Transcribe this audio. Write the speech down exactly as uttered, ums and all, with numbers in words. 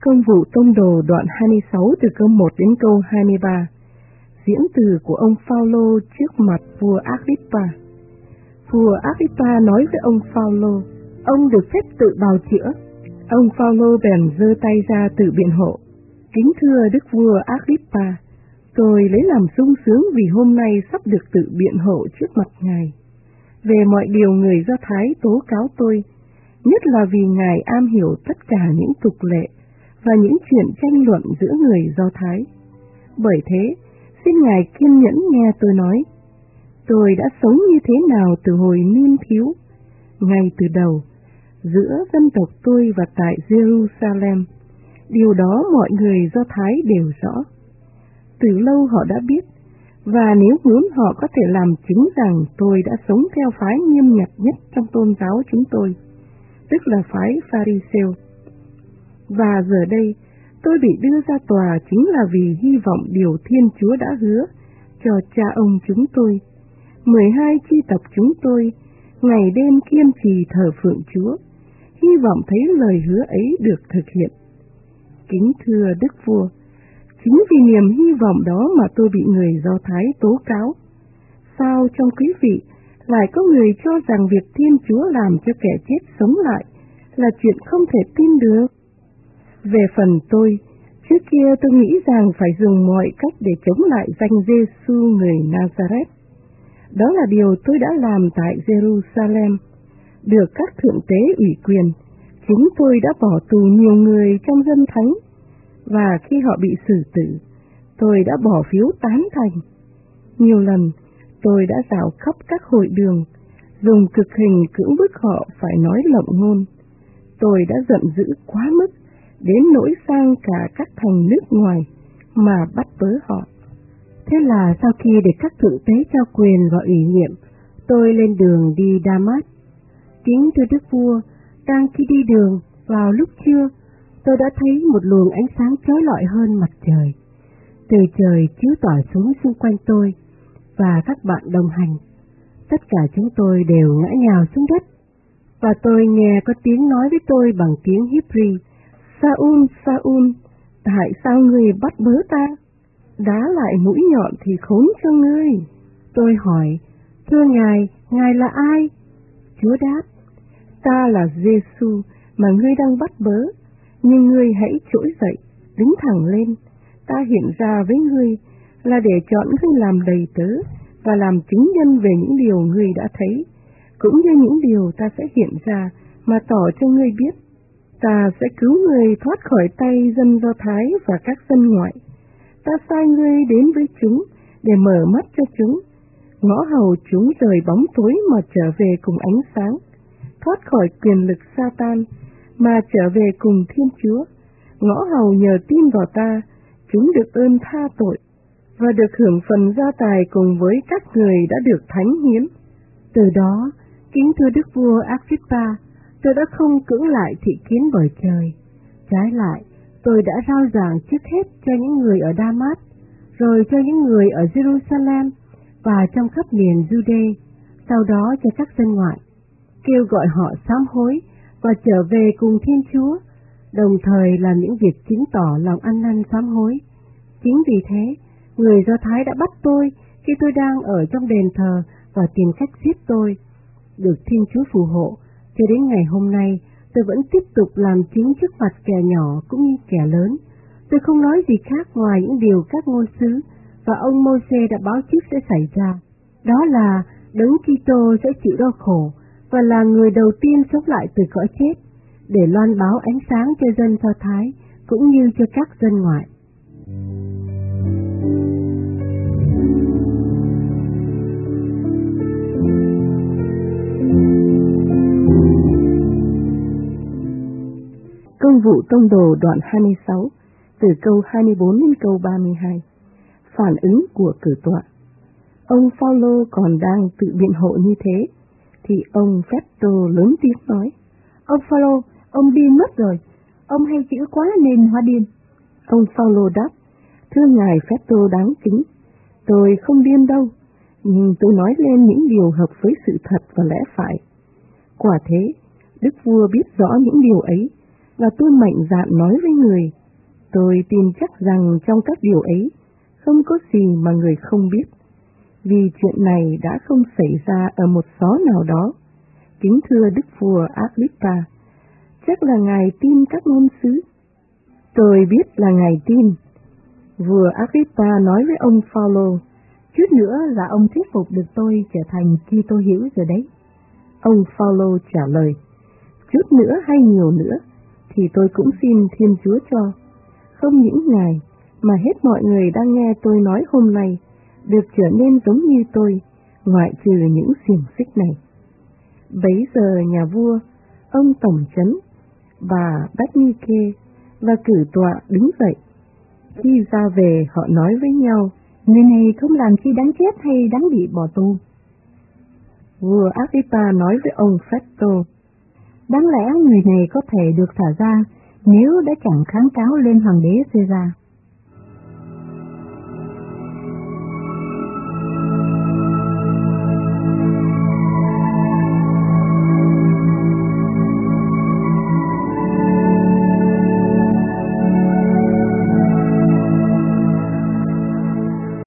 Công vụ tông đồ đoạn hai mươi sáu từ câu một đến câu hai mươi ba. Diễn từ của ông Phaolô trước mặt vua Agrippa. Vua Agrippa nói với ông Phaolô, ông được phép tự bào chữa. Ông Phaolô bèn giơ tay ra tự biện hộ. Kính thưa đức vua Agrippa, tôi lấy làm sung sướng vì hôm nay sắp được tự biện hộ trước mặt ngài về mọi điều người Do Thái tố cáo tôi, nhất là vì ngài am hiểu tất cả những tục lệ và những chuyện tranh luận giữa người Do Thái. Bởi thế, xin ngài kiên nhẫn nghe tôi nói. Tôi đã sống như thế nào từ hồi niên thiếu, ngay từ đầu, giữa dân tộc tôi và tại Jerusalem. Điều đó mọi người Do Thái đều rõ. Từ lâu họ đã biết, và nếu muốn họ có thể làm chứng rằng tôi đã sống theo phái nghiêm ngặt nhất trong tôn giáo chúng tôi, tức là phái Pharisêu. Và giờ đây, tôi bị đưa ra tòa chính là vì hy vọng điều Thiên Chúa đã hứa cho cha ông chúng tôi, mười hai chi tộc chúng tôi, ngày đêm kiên trì thờ phượng Chúa, hy vọng thấy lời hứa ấy được thực hiện. Kính thưa đức vua, chính vì niềm hy vọng đó mà tôi bị người Do Thái tố cáo. Sao trong quý vị lại có người cho rằng việc Thiên Chúa làm cho kẻ chết sống lại là chuyện không thể tin được? Về phần tôi, trước kia tôi nghĩ rằng phải dùng mọi cách để chống lại danh Giê-xu người Nazareth. Đó là điều tôi đã làm tại Jerusalem. Được các thượng tế ủy quyền, chúng tôi đã bỏ tù nhiều người trong dân thánh, và khi họ bị xử tử, tôi đã bỏ phiếu tán thành. Nhiều lần, tôi đã dạo khắp các hội đường, dùng cực hình cưỡng bức họ phải nói lộng ngôn. Tôi đã giận dữ quá mức, đến nỗi sang cả các thành nước ngoài mà bắt bớ họ. Thế là sau khi để các thượng tế trao quyền và ủy nhiệm, tôi lên đường đi Đa-mát. Kính thưa đức vua, đang khi đi đường vào lúc trưa, tôi đã thấy một luồng ánh sáng chói lọi hơn mặt trời. Từ trời chiếu tỏa xuống xung quanh tôi và các bạn đồng hành. Tất cả chúng tôi đều ngã nhào xuống đất, và tôi nghe có tiếng nói với tôi bằng tiếng Hebrew: Saul, Saul, tại sao ngươi bắt bớ ta? Đá lại mũi nhọn thì khốn cho ngươi. Tôi hỏi, thưa ngài, ngài là ai? Chúa đáp, ta là Giê-xu mà ngươi đang bắt bớ, nhưng ngươi hãy trỗi dậy, đứng thẳng lên. Ta hiện ra với ngươi là để chọn ngươi làm đầy tớ và làm chứng nhân về những điều ngươi đã thấy, cũng như những điều ta sẽ hiện ra mà tỏ cho ngươi biết. Ta sẽ cứu ngươi thoát khỏi tay dân Do Thái và các dân ngoại. Ta sai ngươi đến với chúng để mở mắt cho chúng, ngõ hầu chúng rời bóng tối mà trở về cùng ánh sáng, thoát khỏi quyền lực Sa-tan mà trở về cùng Thiên Chúa. Ngõ hầu nhờ tin vào ta, chúng được ơn tha tội và được hưởng phần gia tài cùng với các người đã được thánh hiến. Từ đó, kính thưa đức vua Agrippa, tôi đã không cưỡng lại thị kiến bởi trời. Trái lại, tôi đã rao giảng trước hết cho những người ở Đa-mát, rồi cho những người ở Jerusalem và trong khắp miền Jude, sau đó cho các dân ngoại, kêu gọi họ sám hối và trở về cùng Thiên Chúa, đồng thời làm những việc chứng tỏ lòng ăn năn sám hối. Chính vì thế, người Do Thái đã bắt tôi khi tôi đang ở trong đền thờ và tìm cách giết tôi. Được Thiên Chúa phù hộ, cho đến ngày hôm nay, tôi vẫn tiếp tục làm chứng trước mặt kẻ nhỏ cũng như kẻ lớn. Tôi không nói gì khác ngoài những điều các ngôn sứ và ông Mô-sê đã báo trước sẽ xảy ra. Đó là Đấng Kitô sẽ chịu đau khổ và là người đầu tiên sống lại từ cõi chết, để loan báo ánh sáng cho dân Do Thái cũng như cho các dân ngoại. Công vụ tông đồ đoạn hai mươi sáu, từ câu hai mươi bốn đến câu ba mươi hai. Phản ứng của cử tọa. Ông Phaolô còn đang tự biện hộ như thế, thì ông Phép-tô lớn tiếng nói: Ông Phaolô, ông điên mất rồi, ông hay chữ quá nên hóa điên. Ông Phaolô đáp: Thưa ngài Phép-tô đáng kính, tôi không điên đâu, nhưng tôi nói lên những điều hợp với sự thật và lẽ phải. Quả thế, đức vua biết rõ những điều ấy, và tôi mạnh dạn nói với người, tôi tin chắc rằng trong các điều ấy không có gì mà người không biết, vì chuyện này đã không xảy ra ở một xó nào đó. Kính thưa Đức vua Agrippa, chắc là ngài tin các ngôn sứ. Tôi biết là ngài tin. Vua Agrippa nói với ông Phaolô, chút nữa là ông thuyết phục được tôi trở thành Kitô hữu rồi đấy. Ông Phaolô trả lời, chút nữa hay nhiều nữa thì tôi cũng xin Thiên Chúa cho, không những ngài mà hết mọi người đang nghe tôi nói hôm nay được trở nên giống như tôi, ngoại trừ những xiềng xích này. Bấy giờ nhà vua, ông tổng trấn, bà Bác-ni-kê và cử tọa đứng dậy. Khi ra về họ nói với nhau, người này không làm chi đáng chết hay đáng bị bỏ tù. Vua Agrippa nói với ông Festo, đáng lẽ người này có thể được thả ra nếu đã chẳng kháng cáo lên hoàng đế Caesar.